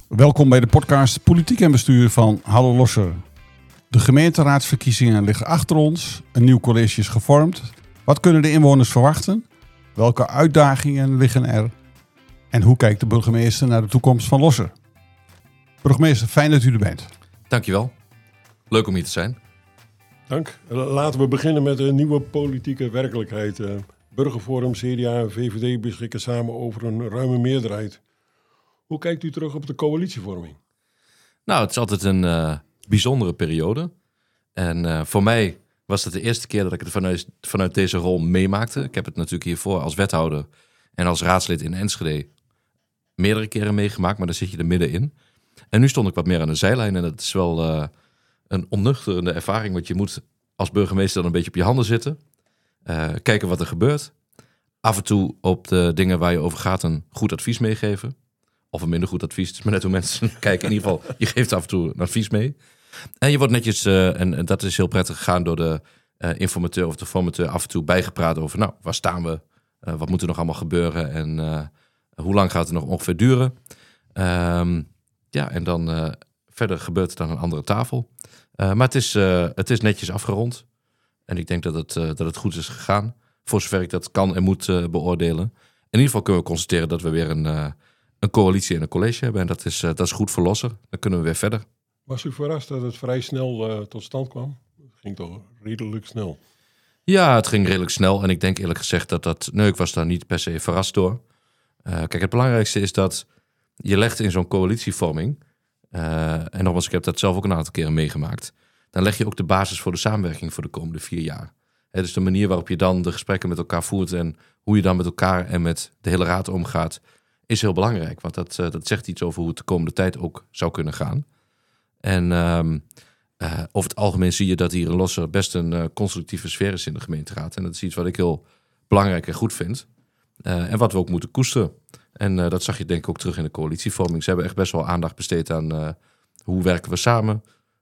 Welkom bij de podcast Politiek en Bestuur van Hallo Losser. De gemeenteraadsverkiezingen liggen achter ons. Een nieuw college is gevormd. Wat kunnen de inwoners verwachten? Welke uitdagingen liggen er? En hoe kijkt de burgemeester naar de toekomst van Losser? Burgemeester, fijn dat u er bent. Dankjewel. Leuk om hier te zijn. Dank. Laten we beginnen met een nieuwe politieke werkelijkheid. Burgerforum, CDA en VVD beschikken samen over een ruime meerderheid. Hoe kijkt u terug op de coalitievorming? Nou, het is altijd een bijzondere periode. En voor mij was het de eerste keer dat ik het vanuit deze rol meemaakte. Ik heb het natuurlijk hiervoor als wethouder en als raadslid in Enschede meerdere keren meegemaakt, maar dan zit je er middenin. En nu stond ik wat meer aan de zijlijn en dat is wel een onnuchterende ervaring, want je moet als burgemeester dan een beetje op je handen zitten. Kijken wat er gebeurt. Af en toe op de dingen waar je over gaat een goed advies meegeven. Of een minder goed advies. Het is maar net hoe mensen kijken. In ieder geval, je geeft af en toe een advies mee. En je wordt netjes, en dat is heel prettig gegaan door de informateur of de formateur af en toe bijgepraat over, nou, waar staan we? Wat moet er nog allemaal gebeuren? En hoe lang gaat het nog ongeveer duren? En dan verder gebeurt het aan een andere tafel. Maar het is netjes afgerond. En ik denk dat het goed is gegaan. Voor zover ik dat kan en moet beoordelen. In ieder geval kunnen we constateren dat we weer een coalitie en een college hebben. En dat is goed voor Losser. Dan kunnen we weer verder. Was u verrast dat het vrij snel tot stand kwam? Het ging toch redelijk snel? Ja, het ging redelijk snel. En ik denk eerlijk gezegd Nee, ik was daar niet per se verrast door. Kijk, het belangrijkste is dat je legt in zo'n coalitievorming. En nogmaals, ik heb dat zelf ook een aantal keren meegemaakt. Dan leg je ook de basis voor de samenwerking voor de komende 4 jaar. Dus de manier waarop je dan de gesprekken met elkaar voert en hoe je dan met elkaar en met de hele raad omgaat, is heel belangrijk. Want dat zegt iets over hoe het de komende tijd ook zou kunnen gaan. En over het algemeen zie je dat hier in Losser best een constructieve sfeer is in de gemeenteraad. En dat is iets wat ik heel belangrijk en goed vind. En wat we ook moeten koesteren. En dat zag je denk ik ook terug in de coalitievorming. Ze hebben echt best wel aandacht besteed aan hoe werken we samen.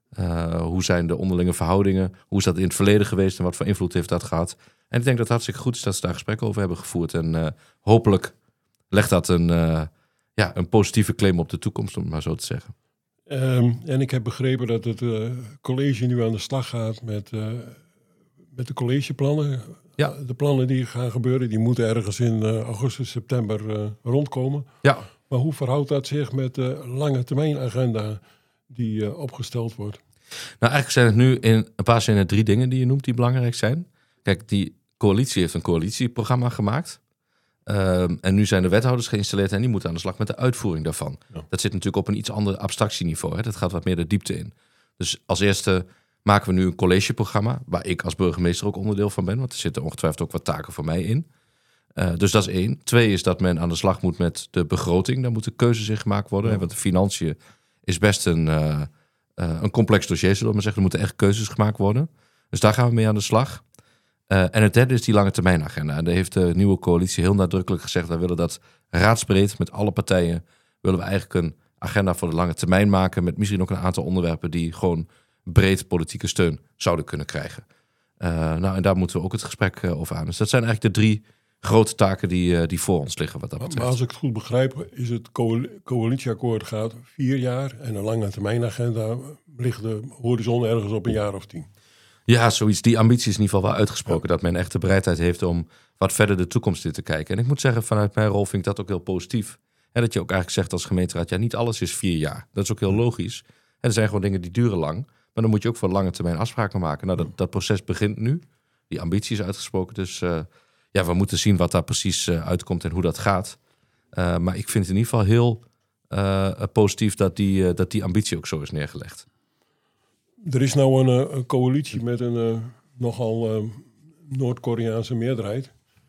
Hoe zijn de onderlinge verhoudingen? Hoe is dat in het verleden geweest en wat voor invloed heeft dat gehad? En ik denk dat het hartstikke goed is dat ze daar gesprekken over hebben gevoerd. En hopelijk legt dat een positieve claim op de toekomst, om het maar zo te zeggen. En ik heb begrepen dat het college nu aan de slag gaat met de collegeplannen. Ja. De plannen die gaan gebeuren, die moeten ergens in augustus, september rondkomen. Ja. Maar hoe verhoudt dat zich met de lange termijn agenda die opgesteld wordt? Nou, eigenlijk zijn het nu in een paar zinnen 3 dingen die je noemt die belangrijk zijn. Kijk, die coalitie heeft een coalitieprogramma gemaakt. En nu zijn de wethouders geïnstalleerd en die moeten aan de slag met de uitvoering daarvan. Ja. Dat zit natuurlijk op een iets ander abstractieniveau. Hè? Dat gaat wat meer de diepte in. Dus als eerste maken we nu een collegeprogramma, waar ik als burgemeester ook onderdeel van ben, want er zitten ongetwijfeld ook wat taken voor mij in. Dus dat is 1. 2 is dat men aan de slag moet met de begroting. Daar moeten keuzes in gemaakt worden. Ja. Want de financiën is best een complex dossier, zullen we maar zeggen. Er moeten echt keuzes gemaakt worden. Dus daar gaan we mee aan de slag. En het derde is die lange termijn agenda. En daar heeft de nieuwe coalitie heel nadrukkelijk gezegd, wij willen dat raadsbreed met alle partijen, willen we eigenlijk een agenda voor de lange termijn maken, met misschien ook een aantal onderwerpen die gewoon breed politieke steun zouden kunnen krijgen. En daar moeten we ook het gesprek over aan. Dus dat zijn eigenlijk de 3 grote taken die voor ons liggen wat dat betreft. Maar als ik het goed begrijp, is het coalitieakkoord gaat 4 jaar en een lange termijn agenda ligt de horizon ergens op een jaar of 10. Ja, zoiets. Die ambitie is in ieder geval wel uitgesproken. Ja. Dat men echt de bereidheid heeft om wat verder de toekomst in te kijken. En ik moet zeggen, vanuit mijn rol vind ik dat ook heel positief. En dat je ook eigenlijk zegt als gemeenteraad, ja, niet alles is 4 jaar. Dat is ook heel logisch. En er zijn gewoon dingen die duren lang. Maar dan moet je ook voor lange termijn afspraken maken. Nou, dat proces begint nu. Die ambitie is uitgesproken. Dus we moeten zien wat daar precies uitkomt en hoe dat gaat. Maar ik vind het in ieder geval heel positief dat die ambitie ook zo is neergelegd. Er is nou een coalitie met een nogal Noord-Koreaanse meerderheid.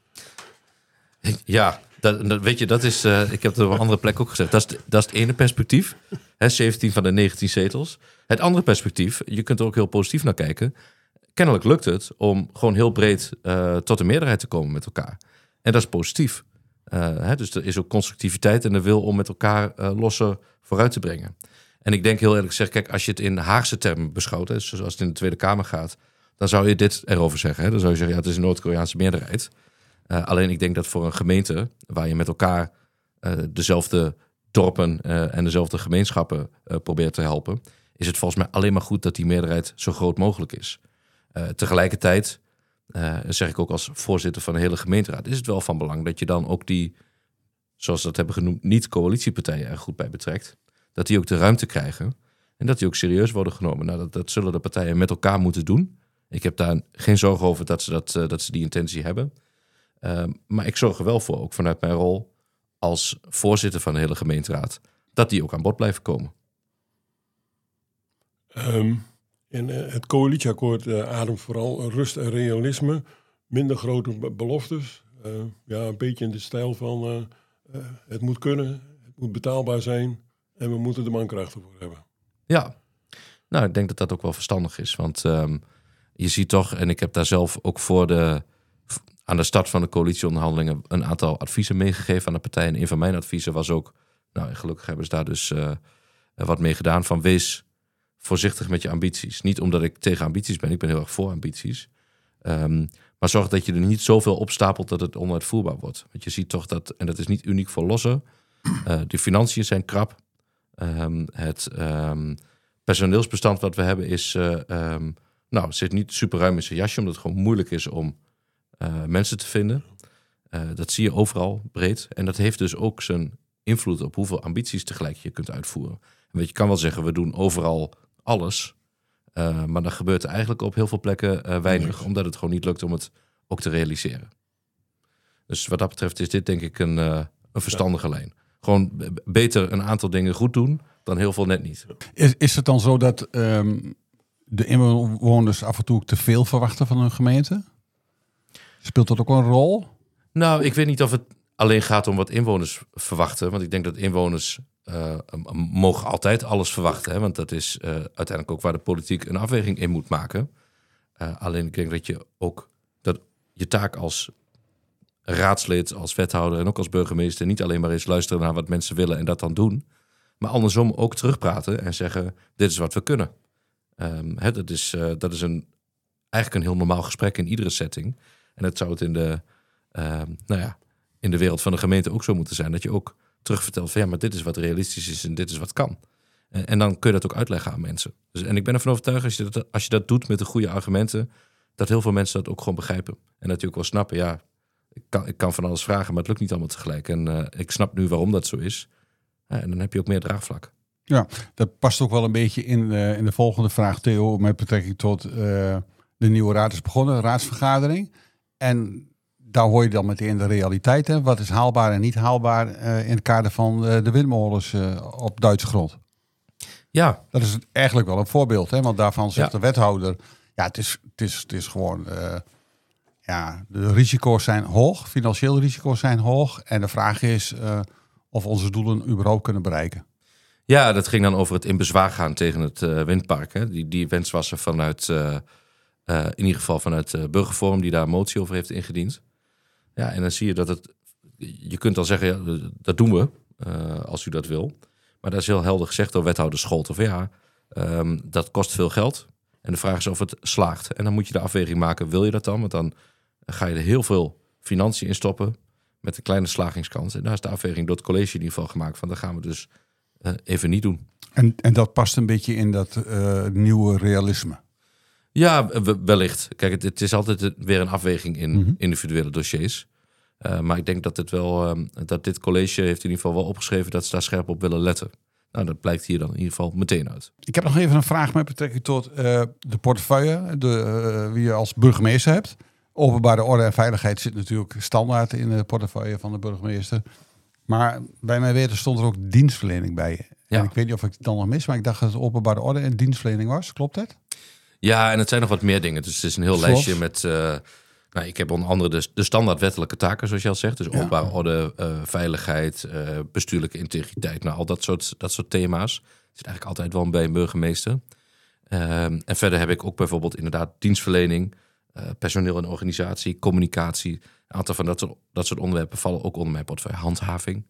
Ja, weet je, dat is... ik heb het op een andere plek ook gezegd. Dat is het ene perspectief. 17 van de 19 zetels. Het andere perspectief, je kunt er ook heel positief naar kijken. Kennelijk lukt het om gewoon heel breed tot een meerderheid te komen met elkaar. En dat is positief. Dus er is ook constructiviteit en de wil om met elkaar Losser vooruit te brengen. En ik denk heel eerlijk gezegd, kijk, als je het in Haagse termen beschouwt, dus zoals het in de Tweede Kamer gaat, dan zou je dit erover zeggen. Dan zou je zeggen, ja, het is een Noord-Koreaanse meerderheid. Alleen ik denk dat voor een gemeente waar je met elkaar dezelfde dorpen en dezelfde gemeenschappen probeert te helpen, is het volgens mij alleen maar goed dat die meerderheid zo groot mogelijk is. Tegelijkertijd, zeg ik ook als voorzitter van de hele gemeenteraad, is het wel van belang dat je dan ook die, zoals we dat hebben genoemd, niet-coalitiepartijen er goed bij betrekt. Dat die ook de ruimte krijgen en dat die ook serieus worden genomen. Nou, dat zullen de partijen met elkaar moeten doen. Ik heb daar geen zorgen over dat ze die intentie hebben. Maar ik zorg er wel voor, ook vanuit mijn rol als voorzitter van de hele gemeenteraad, dat die ook aan bod blijven komen. In het coalitieakkoord ademt vooral rust en realisme. Minder grote beloftes. Een beetje in de stijl van het moet kunnen, het moet betaalbaar zijn en we moeten de mankrachten voor hebben. Ja, nou, ik denk dat dat ook wel verstandig is. Want je ziet toch, en ik heb daar zelf ook aan de start van de coalitieonderhandelingen een aantal adviezen meegegeven aan de partijen. En een van mijn adviezen was ook, nou, gelukkig hebben ze daar dus wat mee gedaan, van wees voorzichtig met je ambities. Niet omdat ik tegen ambities ben, ik ben heel erg voor ambities. Maar zorg dat je er niet zoveel opstapelt dat het onuitvoerbaar wordt. Want je ziet toch dat, en dat is niet uniek voor lossen, de financiën zijn krap. Het personeelsbestand wat we hebben is, zit niet super ruim in zijn jasje, omdat het gewoon moeilijk is om mensen te vinden. Dat zie je overal breed. En dat heeft dus ook zijn invloed op hoeveel ambities tegelijk je kunt uitvoeren. En je kan wel zeggen, we doen overal alles. Maar dan gebeurt er eigenlijk op heel veel plekken weinig, omdat het gewoon niet lukt om het ook te realiseren. Dus wat dat betreft is dit denk ik een verstandige lijn. Gewoon beter een aantal dingen goed doen dan heel veel net niet. Is het dan zo dat de inwoners af en toe te veel verwachten van hun gemeente? Speelt dat ook een rol? Nou, ik weet niet of het alleen gaat om wat inwoners verwachten. Want ik denk dat inwoners mogen altijd alles verwachten. Hè? Want dat is uiteindelijk ook waar de politiek een afweging in moet maken. Alleen ik denk dat je ook dat je taak als raadslid, als wethouder en ook als burgemeester niet alleen maar eens luisteren naar wat mensen willen en dat dan doen. Maar andersom ook terugpraten en zeggen, dit is wat we kunnen. Dat is eigenlijk een heel normaal gesprek in iedere setting. En dat zou het in de wereld van de gemeente ook zo moeten zijn. Dat je ook terugvertelt van maar dit is wat realistisch is en dit is wat kan. En dan kun je dat ook uitleggen aan mensen. En ik ben ervan overtuigd als je dat doet met de goede argumenten, dat heel veel mensen dat ook gewoon begrijpen. En dat die ook wel snappen, ik kan van alles vragen, maar het lukt niet allemaal tegelijk. En ik snap nu waarom dat zo is. En dan heb je ook meer draagvlak. Ja, dat past ook wel een beetje in de volgende vraag, Theo, met betrekking tot de nieuwe raad is begonnen, raadsvergadering. En daar hoor je dan meteen de realiteit. Hè? Wat is haalbaar en niet haalbaar in het kader van de windmolens op Duitse grond? Ja. Dat is eigenlijk wel een voorbeeld. Hè? Want daarvan zegt de wethouder, het is gewoon, de risico's zijn hoog. Financiële risico's zijn hoog. En de vraag is of onze doelen überhaupt kunnen bereiken. Ja, dat ging dan over het in bezwaar gaan tegen het windpark. Hè? Die wens was er vanuit, in ieder geval vanuit Burgerforum, die daar een motie over heeft ingediend. Ja, en dan zie je dat je kunt dan zeggen, dat doen we, als u dat wil. Maar dat is heel helder gezegd door wethouder Scholten. Van dat kost veel geld. En de vraag is of het slaagt. En dan moet je de afweging maken, wil je dat dan? Want dan ga je er heel veel financiën in stoppen met een kleine slagingskans. En daar is de afweging door het college in ieder geval gemaakt van, dat gaan we dus even niet doen. En dat past een beetje in dat nieuwe realisme. Ja, wellicht. Kijk, het is altijd weer een afweging in individuele dossiers. Maar ik denk dat dit college heeft in ieder geval wel opgeschreven dat ze daar scherp op willen letten. Nou, dat blijkt hier dan in ieder geval meteen uit. Ik heb nog even een vraag met betrekking tot de portefeuille, wie je als burgemeester hebt. Openbare orde en veiligheid zit natuurlijk standaard in de portefeuille van de burgemeester. Maar bij mijn weten stond er ook dienstverlening bij. Ja. En ik weet niet of ik het dan nog mis, maar ik dacht dat het openbare orde en dienstverlening was. Klopt het? Ja, en het zijn nog wat meer dingen. Dus het is een heel lijstje met... ik heb onder andere de standaard wettelijke taken, zoals je al zegt. Dus openbare orde, veiligheid, bestuurlijke integriteit. Nou, al dat soort thema's. Zit eigenlijk altijd wel bij een burgemeester. En verder heb ik ook bijvoorbeeld inderdaad dienstverlening, personeel en organisatie, communicatie. Een aantal van dat soort onderwerpen vallen ook onder mijn portefeuille. Handhaving.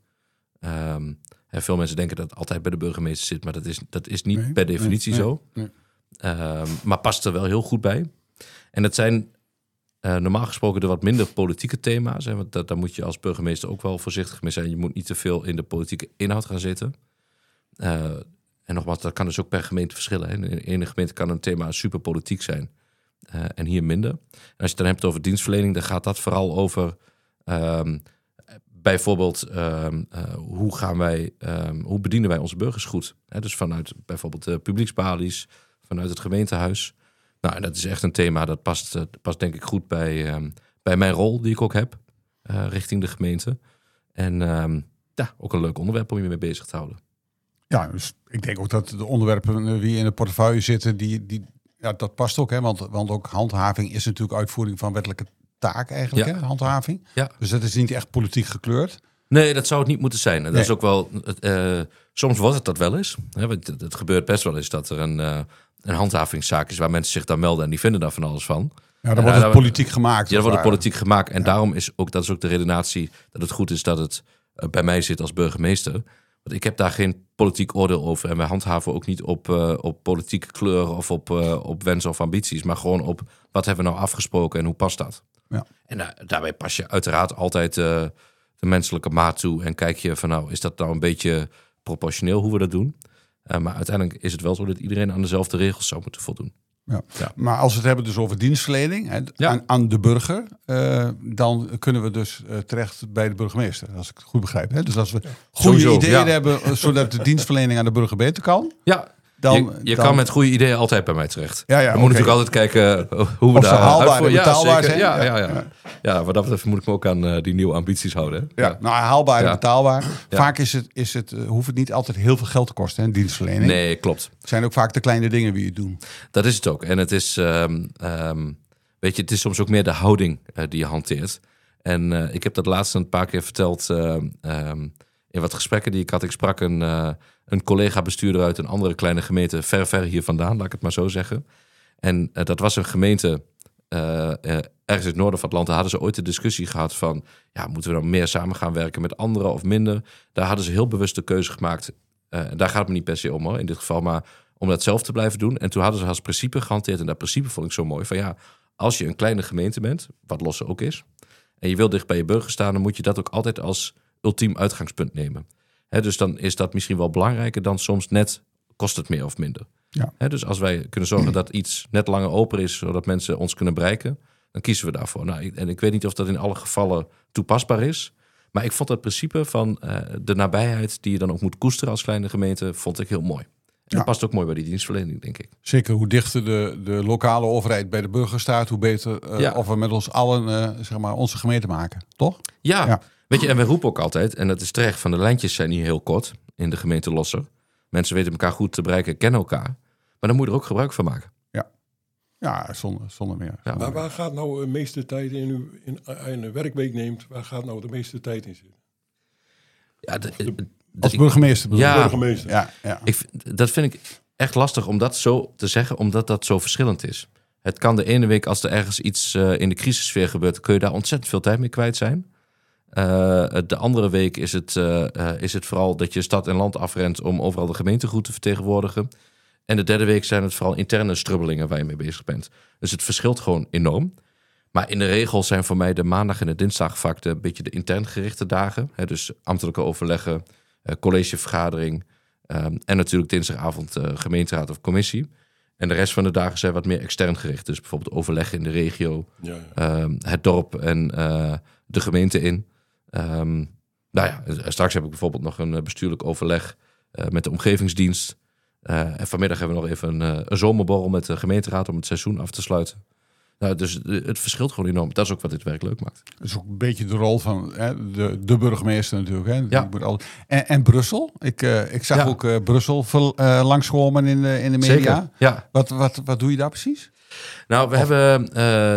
Veel mensen denken dat het altijd bij de burgemeester zit, maar dat is niet per definitie zo. Nee. Maar past er wel heel goed bij. En dat zijn normaal gesproken de wat minder politieke thema's. Hè, want daar moet je als burgemeester ook wel voorzichtig mee zijn. Je moet niet te veel in de politieke inhoud gaan zitten. En nogmaals, dat kan dus ook per gemeente verschillen. Hè. In de ene gemeente kan een thema super politiek zijn en hier minder. En als je het dan hebt over dienstverlening, dan gaat dat vooral over bijvoorbeeld hoe bedienen wij onze burgers goed. Hè, dus vanuit bijvoorbeeld de publieksbalies, vanuit het gemeentehuis. Nou, en dat is echt een thema dat past denk ik goed bij mijn rol die ik ook heb richting de gemeente. En ook een leuk onderwerp om je mee bezig te houden. Ja, dus ik denk ook dat de onderwerpen die in de portefeuille zitten, dat past ook. Hè? Want ook handhaving is natuurlijk uitvoering van wettelijke taak eigenlijk, hè? Handhaving. Ja. Dus dat is niet echt politiek gekleurd. Nee, dat zou het niet moeten zijn. En dat is ook wel. Soms wordt het dat wel eens. Hè? Want het gebeurt best wel eens dat er een handhavingszaak is waar mensen zich dan melden en die vinden daar van alles van. Ja, dan wordt het politiek gemaakt. Ja, dan wordt het politiek gemaakt. En daarom is ook de redenatie dat het goed is dat het bij mij zit als burgemeester. Want ik heb daar geen politiek oordeel over. En wij handhaven ook niet op politieke kleur of op wensen of ambities. Maar gewoon op wat hebben we nou afgesproken en hoe past dat? Ja. En daarbij pas je uiteraard altijd de menselijke maat toe. En kijk je van is dat nou een beetje proportioneel hoe we dat doen? Maar uiteindelijk is het wel zo dat iedereen aan dezelfde regels zou moeten voldoen. Ja. Ja. Maar als we het hebben dus over dienstverlening aan de burger, dan kunnen we dus terecht bij de burgemeester, als ik het goed begrijp. Hè? Dus als we goede ideeën hebben, zodat de dienstverlening aan de burger beter kan. Ja. Je kan met goede ideeën altijd bij mij terecht. Ja, we moeten natuurlijk altijd kijken hoe we daar haalbaar en betaalbaar zijn. Ja, wat dat betreft moet ik me ook aan die nieuwe ambities houden. Hè? Ja, nou haalbaar en betaalbaar. Ja. Vaak hoeft het niet altijd heel veel geld te kosten, hè, dienstverlening. Nee, klopt. Het zijn ook vaak de kleine dingen die je doet. Dat is het ook. En het is, het is soms ook meer de houding die je hanteert. En ik heb dat laatst een paar keer verteld in wat gesprekken die ik had. Ik sprak een collega-bestuurder uit een andere kleine gemeente ver hier vandaan, laat ik het maar zo zeggen. En dat was een gemeente ergens in het noorden van het land. Daar hadden ze ooit de discussie gehad van, moeten we dan meer samen gaan werken met anderen of minder? Daar hadden ze heel bewust de keuze gemaakt. Daar gaat het me niet per se om hoor, in dit geval, maar om dat zelf te blijven doen. En toen hadden ze als principe gehanteerd, en dat principe vond ik zo mooi, van als je een kleine gemeente bent, wat Losser ook is, en je wil dicht bij je burger staan, dan moet je dat ook altijd als ultiem uitgangspunt nemen. Dus dan is dat misschien wel belangrijker dan soms net kost het meer of minder. Ja. Dus als wij kunnen zorgen dat iets net langer open is, zodat mensen ons kunnen bereiken, dan kiezen we daarvoor. En ik weet niet of dat in alle gevallen toepasbaar is, maar ik vond het principe van de nabijheid die je dan ook moet koesteren als kleine gemeente, vond ik heel mooi. En dat past ook mooi bij die dienstverlening, denk ik. Zeker, hoe dichter de lokale overheid bij de burger staat, hoe beter of we met ons allen onze gemeente maken, toch? Ja. Weet je, en we roepen ook altijd, en dat is terecht, van de lijntjes zijn hier heel kort in de gemeente Losser. Mensen weten elkaar goed te bereiken, kennen elkaar. Maar dan moet je er ook gebruik van maken. Ja, zonder meer. Ja. Maar waar gaat nou de meeste tijd in een werkweek neemt, waar gaat nou de meeste tijd in zitten? Ja, als burgemeester. Burgemeester. Ja. Dat vind ik echt lastig om dat zo te zeggen, omdat dat zo verschillend is. Het kan de ene week, als er ergens iets in de crisissfeer gebeurt, kun je daar ontzettend veel tijd mee kwijt zijn. De andere week is het vooral dat je stad en land afrent om overal de gemeente goed te vertegenwoordigen. En de derde week zijn het vooral interne strubbelingen waar je mee bezig bent. Dus het verschilt gewoon enorm. Maar in de regel zijn voor mij de maandag en de dinsdag vaak een beetje de intern gerichte dagen. Dus ambtelijke overleggen, collegevergadering en natuurlijk dinsdagavond gemeenteraad of commissie. En de rest van de dagen zijn wat meer extern gericht. Dus bijvoorbeeld overleggen in de regio, het dorp en de gemeente in. Straks heb ik bijvoorbeeld nog een bestuurlijk overleg met de omgevingsdienst. En vanmiddag hebben we nog even een zomerborrel met de gemeenteraad om het seizoen af te sluiten. Dus het verschilt gewoon enorm. Dat is ook wat dit werk leuk maakt. Dat is ook een beetje de rol van de burgemeester natuurlijk. Hè? Ja. En Brussel. Ik zag ook Brussel langskomen in de media. Zeker, ja. Wat doe je daar precies? Nou, we hebben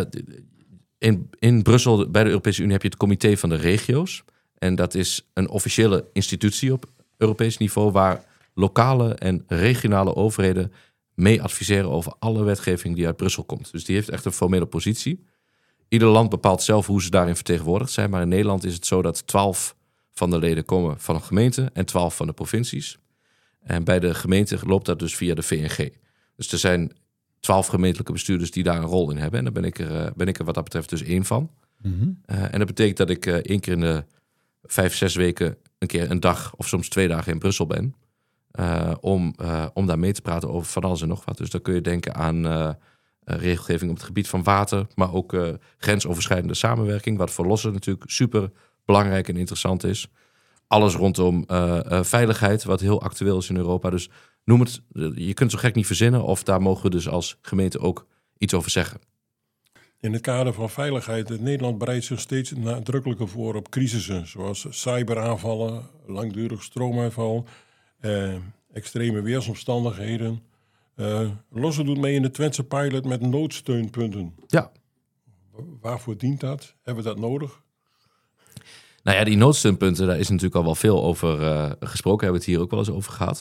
in Brussel, bij de Europese Unie, heb je het Comité van de Regio's. En dat is een officiële institutie op Europees niveau waar lokale en regionale overheden mee adviseren over alle wetgeving die uit Brussel komt. Dus die heeft echt een formele positie. Ieder land bepaalt zelf hoe ze daarin vertegenwoordigd zijn. Maar in Nederland is het zo dat 12 van de leden komen van een gemeente en 12 van de provincies. En bij de gemeente loopt dat dus via de VNG. Dus er zijn 12 gemeentelijke bestuurders die daar een rol in hebben. En daar ben ik er wat dat betreft dus één van. Mhm. En dat betekent dat ik 1 keer in de 5-6 weken een keer een dag of soms 2 dagen in Brussel ben. Om daar mee te praten over van alles en nog wat. Dus dan kun je denken aan regelgeving op het gebied van water, maar ook grensoverschrijdende samenwerking, wat voor Losser natuurlijk super belangrijk en interessant is. Alles rondom veiligheid, wat heel actueel is in Europa. Dus noem het, je kunt het zo gek niet verzinnen, of daar mogen we dus als gemeente ook iets over zeggen. In het kader van veiligheid, Nederland bereidt zich steeds nadrukkelijker voor op crisissen, zoals cyberaanvallen, langdurig stroomuitval, extreme weersomstandigheden. Losser doet mee in de Twentse pilot met noodsteunpunten. Ja. Waarvoor dient dat? Hebben we dat nodig? Nou ja, die noodsteunpunten, daar is natuurlijk al wel veel over gesproken. Hebben we het hier ook wel eens over gehad.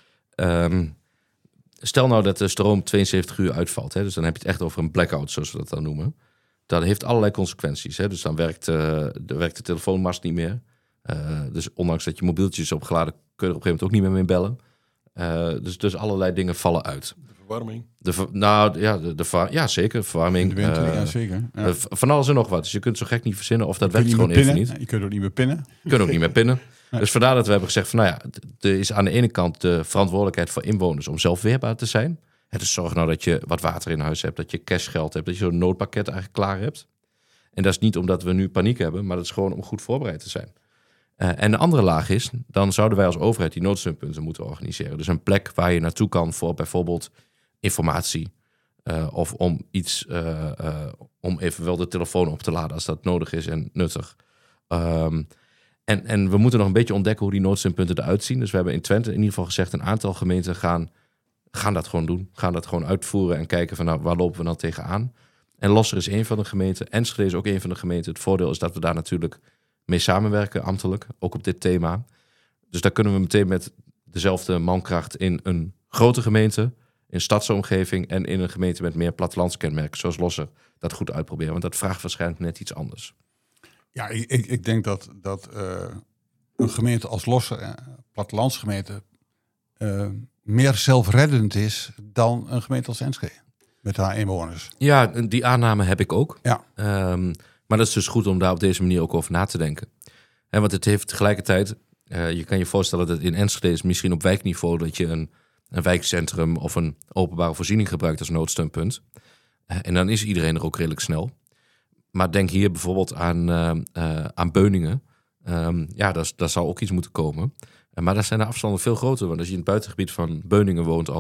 Stel nou dat de stroom 72 uur uitvalt. Hè, dus dan heb je het echt over een blackout, zoals we dat dan noemen. Dat heeft allerlei consequenties. Hè. Dus dan werkt de telefoonmast niet meer. Dus ondanks dat je mobieltjes is opgeladen, kun je er op een gegeven moment ook niet meer mee bellen. Dus allerlei dingen vallen uit. De verwarming? Ja, zeker. Verwarming. In de winter, ja, zeker. Ja. Van alles en nog wat. Dus je kunt zo gek niet verzinnen of dat Je kunt werkt gewoon niet meer even pinnen. niet. Je kunt ook niet meer pinnen. Je kunt ook niet meer pinnen. Nee. Dus vandaar dat we hebben gezegd van, nou ja, er is aan de ene kant de verantwoordelijkheid voor inwoners om zelf weerbaar te zijn. Dus zorg nou dat je wat water in huis hebt, dat je cashgeld hebt, dat je zo'n noodpakket eigenlijk klaar hebt. En dat is niet omdat we nu paniek hebben, maar dat is gewoon om goed voorbereid te zijn. En de andere laag is, dan zouden wij als overheid die noodsteunpunten moeten organiseren. Dus een plek waar je naartoe kan voor bijvoorbeeld informatie. Of om iets, om even wel de telefoon op te laden als dat nodig is en nuttig. En we moeten nog een beetje ontdekken hoe die noodsteunpunten eruit zien. Dus we hebben in Twente in ieder geval gezegd, een aantal gemeenten gaan dat gewoon doen. Gaan dat gewoon uitvoeren en kijken van, nou, waar lopen we dan tegenaan. En Losser is één van de gemeenten. Enschede is ook één van de gemeenten. Het voordeel is dat we daar natuurlijk mee samenwerken, ambtelijk, ook op dit thema. Dus daar kunnen we meteen met dezelfde mankracht in een grote gemeente, in stadsomgeving en in een gemeente met meer plattelandskenmerken, zoals Losser, dat goed uitproberen. Want dat vraagt waarschijnlijk net iets anders. Ja, ik denk dat een gemeente als Losser, plattelandsgemeente, meer zelfreddend is dan een gemeente als Enschede. Met haar inwoners. Ja, die aanname heb ik ook. Ja. Maar dat is dus goed om daar op deze manier ook over na te denken. Want het heeft tegelijkertijd, je kan je voorstellen dat in Enschede is misschien op wijkniveau dat je een wijkcentrum of een openbare voorziening gebruikt als noodsteunpunt. En dan is iedereen er ook redelijk snel. Maar denk hier bijvoorbeeld aan Beuningen. Daar zou ook iets moeten komen. Maar daar zijn de afstanden veel groter. Want als je in het buitengebied van Beuningen woont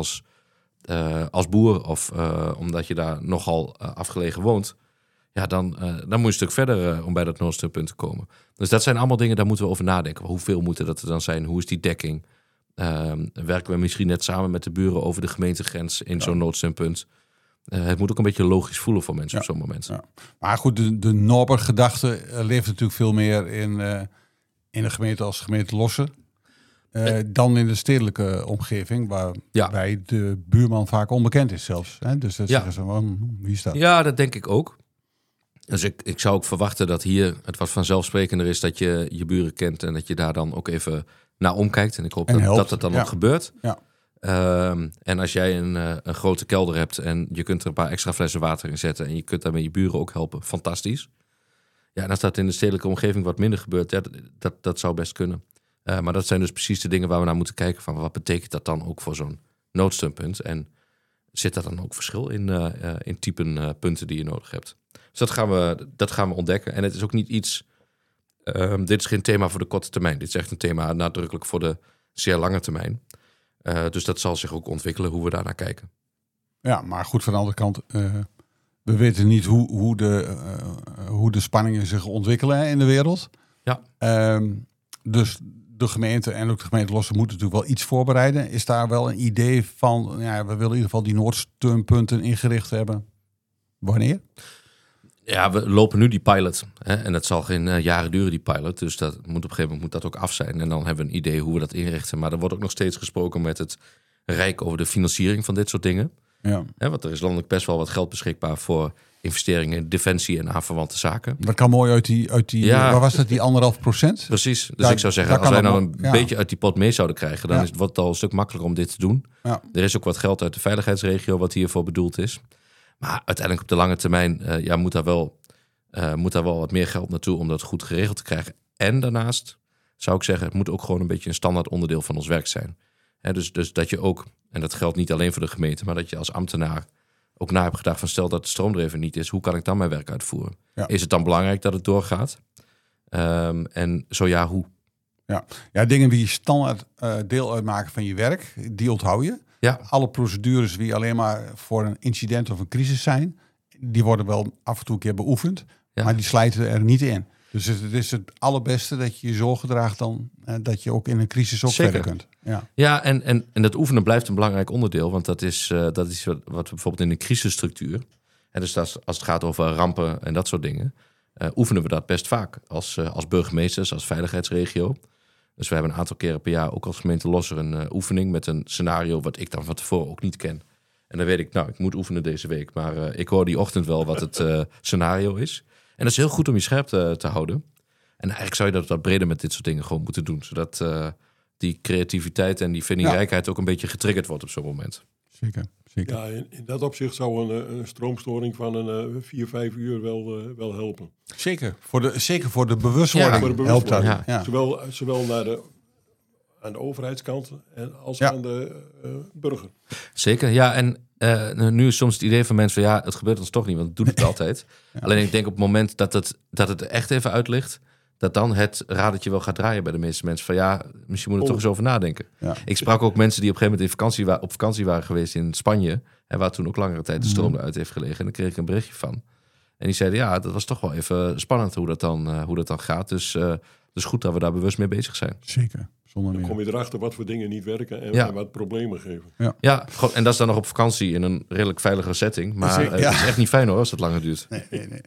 als boer of omdat je daar nogal afgelegen woont, ja, dan moet je een stuk verder om bij dat noodsteunpunt te komen. Dus dat zijn allemaal dingen, daar moeten we over nadenken. Hoeveel moeten dat er dan zijn? Hoe is die dekking? Werken we misschien net samen met de buren over de gemeentegrens in zo'n noodsteunpunt? Het moet ook een beetje logisch voelen voor mensen op zo'n moment. Ja. Maar goed, de Norbert-gedachte leeft natuurlijk veel meer in een gemeente als gemeente Losser. Dan in de stedelijke omgeving, waarbij de buurman vaak onbekend is zelfs. Hè? Dus dat zeggen ze van, wie is dat? Ja, dat denk ik ook. Dus ik zou ook verwachten dat hier het wat vanzelfsprekender is dat je je buren kent en dat je daar dan ook even naar omkijkt. En ik hoop dat dan ook gebeurt. Ja. En als jij een grote kelder hebt en je kunt er een paar extra flessen water in zetten en je kunt daarmee je buren ook helpen, fantastisch. Ja, en als dat in de stedelijke omgeving wat minder gebeurt, dat zou best kunnen. Maar dat zijn dus precies de dingen waar we naar moeten kijken van wat betekent dat dan ook voor zo'n noodsteunpunt en zit daar dan ook verschil in typen punten die je nodig hebt. Dus dat gaan we ontdekken. En het is ook niet iets, dit is geen thema voor de korte termijn. Dit is echt een thema nadrukkelijk voor de zeer lange termijn. Dus dat zal zich ook ontwikkelen hoe we daarnaar kijken. Ja, maar goed, van de andere kant, we weten niet hoe de spanningen zich ontwikkelen in de wereld. Ja. Dus de gemeente en ook de gemeente Losser moeten natuurlijk wel iets voorbereiden. Is daar wel een idee van, ja, we willen in ieder geval die noodsteunpunten ingericht hebben. Wanneer? Ja, we lopen nu die pilot. Hè, en dat zal geen jaren duren, die pilot. Dus dat moet op een gegeven moment moet dat ook af zijn. En dan hebben we een idee hoe we dat inrichten. Maar er wordt ook nog steeds gesproken met het Rijk over de financiering van dit soort dingen. Ja. Hè, want er is landelijk best wel wat geld beschikbaar voor investeringen in defensie en aanverwante zaken. Dat kan mooi uit die Ja. waar was dat, die 1,5%? Precies. Dus Daar- ik zou zeggen, daar als kan wij het nou een wel- ja. beetje uit die pot mee zouden krijgen, dan Ja. wordt het al een stuk makkelijker om dit te doen. Ja. Er is ook wat geld uit de veiligheidsregio wat hiervoor bedoeld is. Maar uiteindelijk op de lange termijn moet daar wel wat meer geld naartoe om dat goed geregeld te krijgen. En daarnaast zou ik zeggen, het moet ook gewoon een beetje een standaard onderdeel van ons werk zijn. Dus dat je ook, en dat geldt niet alleen voor de gemeente, maar dat je als ambtenaar ook na hebt gedacht van stel dat de stroom er even niet is, hoe kan ik dan mijn werk uitvoeren? Ja. Is het dan belangrijk dat het doorgaat? En zo ja, hoe? Ja, dingen die standaard deel uitmaken van je werk, die onthoud je. Ja, Alle procedures die alleen maar voor een incident of een crisis zijn, die worden wel af en toe een keer beoefend, Ja. maar die slijten er niet in. Dus het is het allerbeste dat je je zo gedraagt dan dat je ook in een crisis ook Zeker. verder kunt. Ja. ja en dat oefenen blijft een belangrijk onderdeel, want dat is wat we bijvoorbeeld in de crisisstructuur, en dus als het gaat over rampen en dat soort dingen, oefenen we dat best vaak als burgemeesters, als veiligheidsregio. Dus we hebben een aantal keren per jaar ook als gemeente Losser een oefening met een scenario wat ik dan van tevoren ook niet ken. En dan weet ik, nou, ik moet oefenen deze week, maar ik hoor die ochtend wel wat het scenario is. En dat is heel goed om je scherp te houden. En eigenlijk zou je dat wat breder met dit soort dingen gewoon moeten doen, zodat die creativiteit en die vindingrijkheid ook een beetje getriggerd wordt op zo'n moment. Zeker. Ja, in dat opzicht zou een stroomstoring van een 4-5 uur wel helpen. Zeker voor de bewustwording, Ja, voor de helpt dat. bewustwording, Ja. Zowel aan de overheidskant als Ja. aan de burger. Zeker, ja. En nu is soms het idee van mensen van ja, het gebeurt ons toch niet, want het doet het altijd. Alleen ik denk op het moment dat het er echt even uit ligt, dat dan het radertje wel gaat draaien bij de meeste mensen. Van ja, misschien moet er toch eens over nadenken. Ja. Ik sprak ook mensen die op een gegeven moment op vakantie waren geweest in Spanje. En waar toen ook langere tijd de stroom eruit heeft gelegen. En daar kreeg ik een berichtje van. En die zeiden ja, dat was toch wel even spannend hoe dat dan gaat. Dus goed dat we daar bewust mee bezig zijn. Zeker, zonder Dan meer. kom je erachter wat voor dingen niet werken en wat problemen geven. Ja, en dat is dan nog op vakantie in een redelijk veilige setting. Maar Zeker, ja. het is echt niet fijn hoor, als het langer duurt. Nee.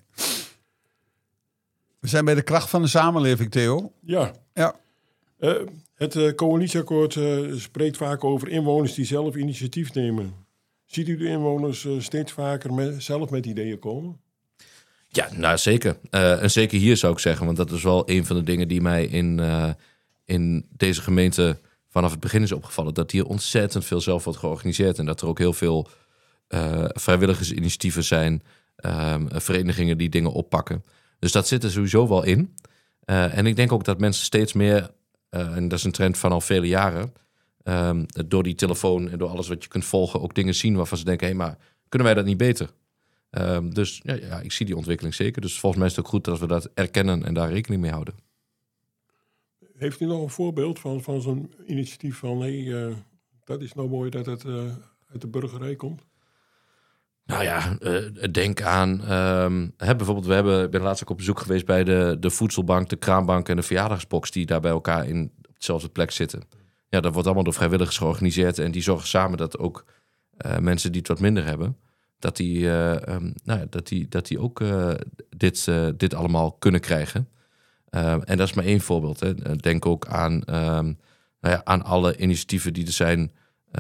We zijn bij de kracht van de samenleving, Theo. Ja. Ja. Het coalitieakkoord spreekt vaak over inwoners die zelf initiatief nemen. Ziet u de inwoners steeds vaker zelf met ideeën komen? Ja, nou zeker. En zeker hier zou ik zeggen, want dat is wel een van de dingen die mij in deze gemeente vanaf het begin is opgevallen. Dat hier ontzettend veel zelf wordt georganiseerd en dat er ook heel veel vrijwilligersinitiatieven zijn, verenigingen die dingen oppakken. Dus dat zit er sowieso wel in. En ik denk ook dat mensen steeds meer, en dat is een trend van al vele jaren, door die telefoon en door alles wat je kunt volgen, ook dingen zien waarvan ze denken, hé, maar kunnen wij dat niet beter? Dus ja, ik zie die ontwikkeling zeker. Dus volgens mij is het ook goed dat we dat erkennen en daar rekening mee houden. Heeft u nog een voorbeeld van zo'n initiatief van dat is nou mooi dat het uit de burgerij komt? Nou ja, denk aan bijvoorbeeld, ik ben laatst ook op bezoek geweest bij de voedselbank, de kraambank en de verjaardagsbox die daar bij elkaar op dezelfde plek zitten. Ja, dat wordt allemaal door vrijwilligers georganiseerd en die zorgen samen dat ook mensen die het wat minder hebben, dat die ook dit allemaal kunnen krijgen. En dat is maar één voorbeeld. Hè. Denk ook aan alle initiatieven die er zijn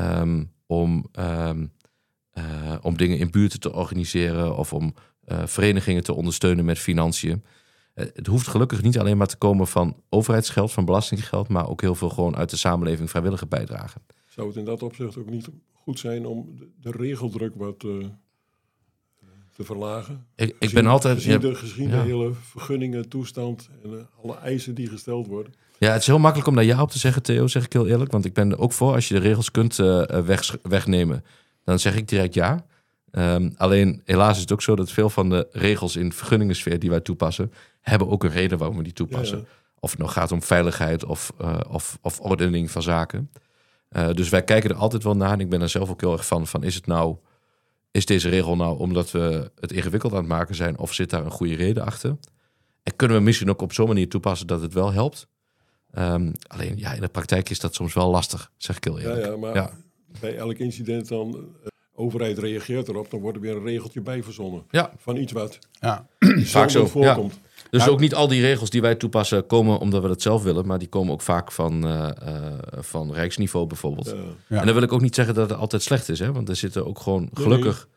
om dingen in buurten te organiseren of om verenigingen te ondersteunen met financiën. Het hoeft gelukkig niet alleen maar te komen van overheidsgeld, van belastinggeld, maar ook heel veel gewoon uit de samenleving vrijwillige bijdragen. Zou het in dat opzicht ook niet goed zijn om de regeldruk wat te verlagen? Ik ben altijd... Gezien de hele vergunningen, toestand en alle eisen die gesteld worden. Ja, het is heel makkelijk om daar ja op te zeggen, Theo, zeg ik heel eerlijk. Want ik ben er ook voor, als je de regels kunt wegnemen, dan zeg ik direct ja. Alleen, helaas is het ook zo dat veel van de regels in vergunningensfeer die wij toepassen, hebben ook een reden waarom we die toepassen. Ja. Of het nou gaat om veiligheid of ordening van zaken. Dus wij kijken er altijd wel naar. En ik ben er zelf ook heel erg van is deze regel nou omdat we het ingewikkeld aan het maken zijn, of zit daar een goede reden achter? En kunnen we misschien ook op zo'n manier toepassen dat het wel helpt? Alleen, ja, in de praktijk is dat soms wel lastig, zeg ik heel eerlijk. Ja, maar bij elk incident dan, overheid reageert erop, dan wordt er weer een regeltje bij verzonnen. Ja. Van iets wat vaak zo voorkomt. Ja. Dus ook niet al die regels die wij toepassen komen omdat we dat zelf willen, maar die komen ook vaak van rijksniveau bijvoorbeeld. Ja. En dan wil ik ook niet zeggen dat het altijd slecht is, hè? Want er zitten ook gewoon gelukkig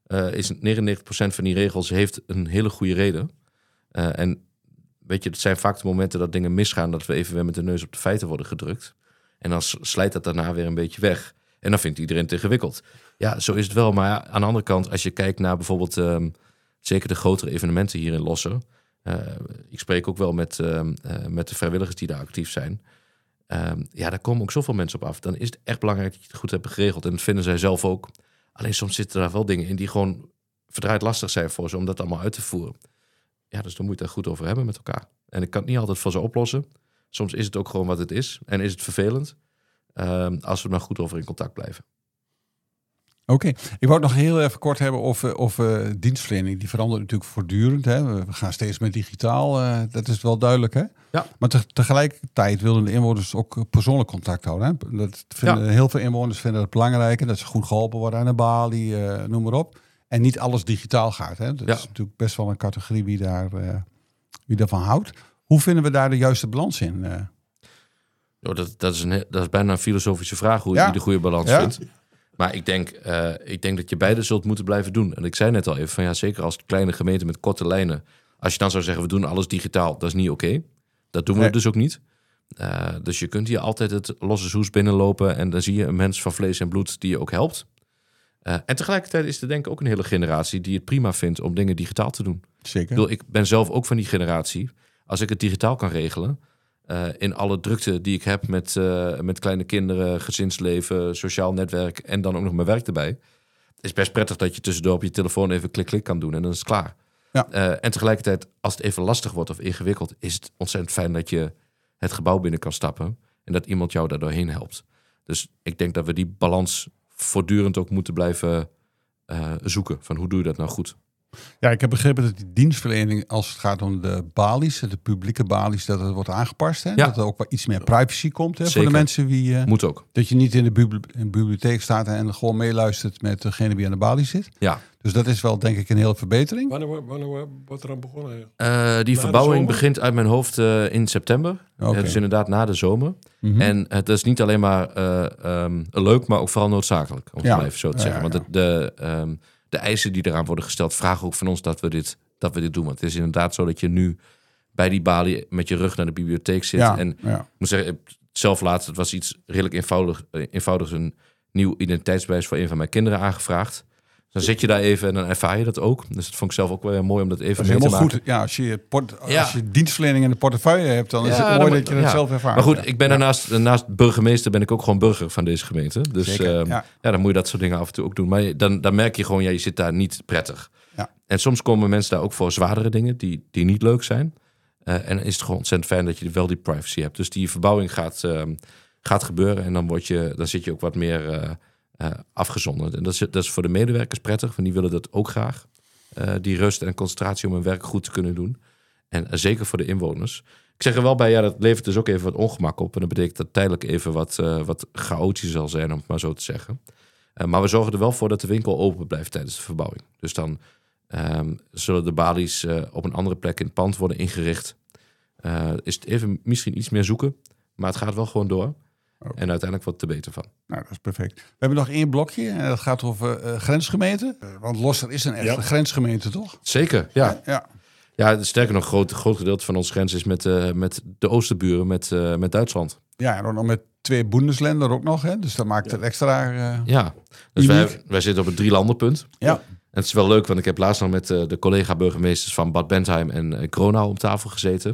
is 99% van die regels heeft een hele goede reden. En weet je, het zijn vaak de momenten dat dingen misgaan, dat we even weer met de neus op de feiten worden gedrukt. En dan slijt dat daarna weer een beetje weg. En dan vindt iedereen het ingewikkeld. Ja, zo is het wel. Maar aan de andere kant, als je kijkt naar bijvoorbeeld zeker de grotere evenementen hier in Losser. Ik spreek ook wel met de vrijwilligers die daar actief zijn. Daar komen ook zoveel mensen op af. Dan is het echt belangrijk dat je het goed hebt geregeld. En dat vinden zij zelf ook. Alleen soms zitten daar wel dingen in die gewoon verdraaid lastig zijn voor ze om dat allemaal uit te voeren. Ja, dus dan moet je het daar goed over hebben met elkaar. En ik kan het niet altijd voor ze oplossen. Soms is het ook gewoon wat het is. En is het vervelend. Als we er maar goed over in contact blijven. Oké. Ik wou het nog heel even kort hebben over dienstverlening. Die verandert natuurlijk voortdurend. Hè. We gaan steeds meer digitaal. Dat is wel duidelijk. Hè? Ja. Maar tegelijkertijd willen de inwoners ook persoonlijk contact houden. Hè? Heel veel inwoners vinden het belangrijk. Dat ze goed geholpen worden aan de balie, noem maar op. En niet alles digitaal gaat. Hè? Dat is natuurlijk best wel een categorie wie daarvan houdt. Hoe vinden we daar de juiste balans in? Dat is bijna een filosofische vraag hoe je de goede balans vindt. Maar ik denk dat je beide zult moeten blijven doen. En ik zei net al even van zeker als kleine gemeente met korte lijnen. Als je dan zou zeggen we doen alles digitaal, dat is niet oké. Dat doen we dus ook niet. Dus je kunt hier altijd het losse soes binnenlopen en dan zie je een mens van vlees en bloed die je ook helpt. En tegelijkertijd is er denk ik ook een hele generatie die het prima vindt om dingen digitaal te doen. Zeker. Ik ben zelf ook van die generatie. Als ik het digitaal kan regelen, in alle drukte die ik heb met kleine kinderen, gezinsleven, sociaal netwerk en dan ook nog mijn werk erbij. Het is best prettig dat je tussendoor op je telefoon even klik kan doen en dan is het klaar. Ja. En tegelijkertijd, als het even lastig wordt of ingewikkeld, is het ontzettend fijn dat je het gebouw binnen kan stappen en dat iemand jou daar doorheen helpt. Dus ik denk dat we die balans voortdurend ook moeten blijven zoeken. Van hoe doe je dat nou goed? Ja, ik heb begrepen dat die dienstverlening, als het gaat om de balies, de publieke balies, dat het wordt aangepast. Hè? Ja. Dat er ook wat iets meer privacy komt hè, voor de mensen wie... Moet ook. Dat je niet in de bibliotheek staat en gewoon meeluistert met degene die aan de balie zit. Ja. Dus dat is wel denk ik een hele verbetering. Wanneer wordt er aan begonnen? Die verbouwing begint uit mijn hoofd in september. Okay. Dus inderdaad na de zomer. Mm-hmm. En het is niet alleen maar leuk, maar ook vooral noodzakelijk. Om het maar even zo te zeggen. Want de eisen die eraan worden gesteld vragen ook van ons dat we dit doen. Want het is inderdaad zo dat je nu bij die balie met je rug naar de bibliotheek zit. Ja, en ik moet zeggen, zelf laatst, het was iets redelijk eenvoudig een nieuw identiteitsbewijs voor een van mijn kinderen aangevraagd. Dan zit je daar even en dan ervaar je dat ook. Dus dat vond ik zelf ook wel heel mooi om dat even mee te maken. Goed. Ja, als je dienstverlening in de portefeuille hebt, dan is het mooi dat je het zelf ervaart. Maar goed, ik ben naast burgemeester ben ik ook gewoon burger van deze gemeente. Dus dan moet je dat soort dingen af en toe ook doen. Maar dan merk je gewoon, je zit daar niet prettig. Ja. En soms komen mensen daar ook voor zwaardere dingen die niet leuk zijn. En dan is het gewoon ontzettend fijn dat je wel die privacy hebt. Dus die verbouwing gaat gebeuren en dan zit je ook wat meer... afgezonderd. En dat is voor de medewerkers prettig, want die willen dat ook graag. Die rust en concentratie om hun werk goed te kunnen doen. En zeker voor de inwoners. Ik zeg er wel bij, dat levert dus ook even wat ongemak op. En dat betekent dat tijdelijk even wat chaotisch zal zijn, om het maar zo te zeggen. Maar we zorgen er wel voor dat de winkel open blijft tijdens de verbouwing. Dus dan zullen de balies op een andere plek in het pand worden ingericht. Is het even misschien iets meer zoeken, maar het gaat wel gewoon door. Okay. En uiteindelijk wordt het er beter van. Nou, dat is perfect. We hebben nog één blokje en dat gaat over grensgemeenten. Want Losser is een echte grensgemeente, toch? Zeker, ja. Ja, sterker nog, groot gedeelte van onze grens is met de oosterburen, met Duitsland. Ja, en ook nog met 2 Bundesländer ook nog, hè? Dus dat maakt het extra dus wij zitten op het 3-landenpunt. Ja. En het is wel leuk, want ik heb laatst nog met de collega-burgemeesters van Bad Bentheim en Gronau om tafel gezeten.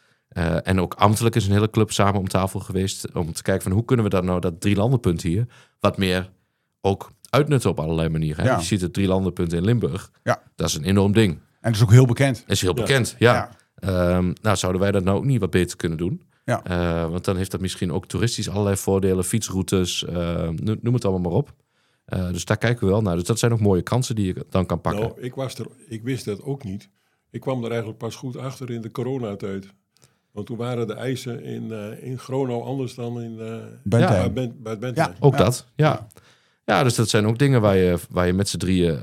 En ook ambtelijk is een hele club samen om tafel geweest om te kijken van hoe kunnen we dat 3-landenpunt hier wat meer ook uitnutten op allerlei manieren. Ja. Je ziet het 3-landenpunt in Limburg. Ja. Dat is een enorm ding. En dat is ook heel bekend. Dat is heel bekend, ja. Zouden wij dat nou ook niet wat beter kunnen doen? Ja. Want dan heeft dat misschien ook toeristisch allerlei voordelen, fietsroutes, noem het allemaal maar op. Dus daar kijken we wel naar. Dus dat zijn ook mooie kansen die je dan kan pakken. Nou, ik wist dat ook niet. Ik kwam er eigenlijk pas goed achter in de coronatijd. Want toen waren de eisen in Gronau anders dan in bij Bentheim. Ja, ook dat. Ja. Ja, dus dat zijn ook dingen waar je met z'n drieën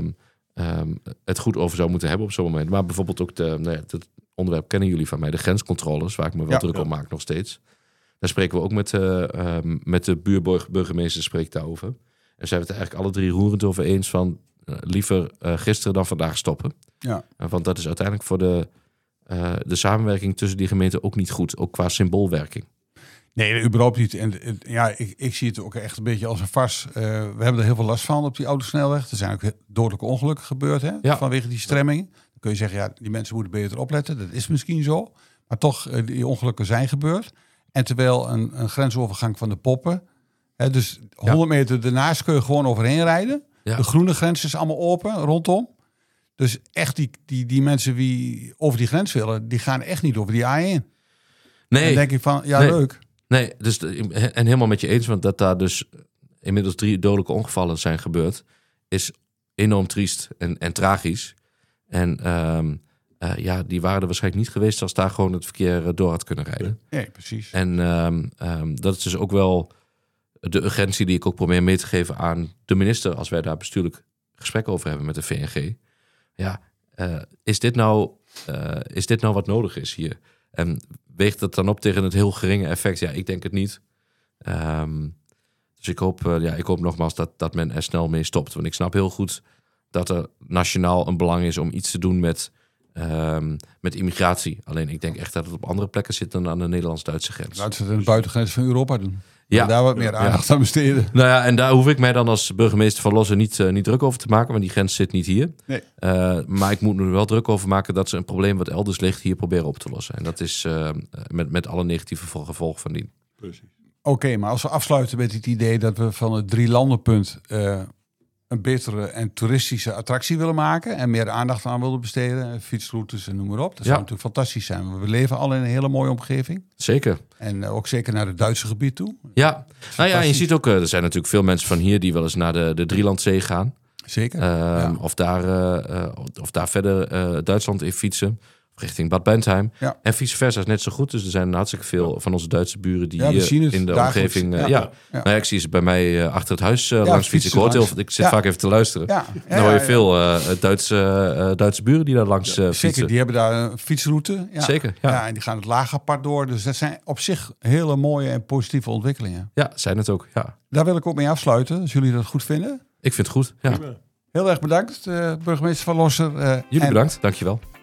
het goed over zou moeten hebben op zo'n moment. Maar bijvoorbeeld ook het onderwerp kennen jullie van mij, de grenscontroles, waar ik me wel druk op maak nog steeds. Daar spreken we ook met de buurburgemeester spreekt daarover. En zijn we het eigenlijk alle 3 roerend over eens van liever gisteren dan vandaag stoppen. Ja. Want dat is uiteindelijk voor de samenwerking tussen die gemeenten ook niet goed. Ook qua symboolwerking. Nee, überhaupt niet. En ik zie het ook echt een beetje als een fars. We hebben er heel veel last van op die autosnelweg. Er zijn ook dodelijke ongelukken gebeurd vanwege die stremmingen. Dan kun je zeggen, die mensen moeten beter opletten. Dat is misschien zo. Maar toch, die ongelukken zijn gebeurd. En terwijl een grensovergang van de Poppen... dus 100 meter ernaast kun je gewoon overheen rijden. Ja. De groene grens is allemaal open rondom. Dus echt die mensen die over die grens willen... die gaan echt niet over die A1. Nee. En dan denk ik van, leuk... Nee, dus, en helemaal met je eens, want dat daar dus inmiddels 3 dodelijke ongevallen zijn gebeurd, is enorm triest en tragisch. En die waren er waarschijnlijk niet geweest als daar gewoon het verkeer door had kunnen rijden. Nee, precies. En dat is dus ook wel de urgentie die ik ook probeer mee te geven aan de minister, als wij daar bestuurlijk gesprek over hebben met de VNG. Ja, is dit nou wat nodig is hier? En weegt dat dan op tegen het heel geringe effect? Ja, ik denk het niet. Dus ik hoop nogmaals dat men er snel mee stopt. Want ik snap heel goed dat er nationaal een belang is om iets te doen met immigratie. Alleen ik denk echt dat het op andere plekken zit dan aan de Nederlands-Duitse grens. Laten we het aan de buitengrens van Europa doen. Ja, daar wat meer aandacht aan besteden. Nou ja, en daar hoef ik mij dan als burgemeester van Losser niet druk over te maken, want die grens zit niet hier. Nee. Maar ik moet me er wel druk over maken dat ze een probleem wat elders ligt hier proberen op te lossen. En dat is met alle negatieve gevolgen van dien. Precies. Oké, maar als we afsluiten met het idee dat we van het 3-landenpunt een betere en toeristische attractie willen maken en meer aandacht aan willen besteden, fietsroutes en noem maar op. Dat zou natuurlijk fantastisch zijn. We leven al in een hele mooie omgeving. Zeker. En ook zeker naar het Duitse gebied toe. Ja, je ziet ook, er zijn natuurlijk veel mensen van hier die wel eens naar de Drielandzee gaan. Zeker. Of daar verder Duitsland in fietsen. Richting Bad Bentheim. Ja. En vice versa is net zo goed. Dus er zijn hartstikke veel van onze Duitse buren die in de omgeving... ik zie ze bij mij achter het huis langs fietsen. Ik zit vaak even te luisteren. Dan hoor je veel Duitse buren die daar langs fietsen. Zeker, die hebben daar een fietsroute. Ja. Zeker, en die gaan het Lagerpad door. Dus dat zijn op zich hele mooie en positieve ontwikkelingen. Ja, zijn het ook, ja. Daar wil ik ook mee afsluiten, als jullie dat goed vinden. Ik vind het goed, ja. Heel erg bedankt, burgemeester van Losser. Jullie bedankt, dankjewel.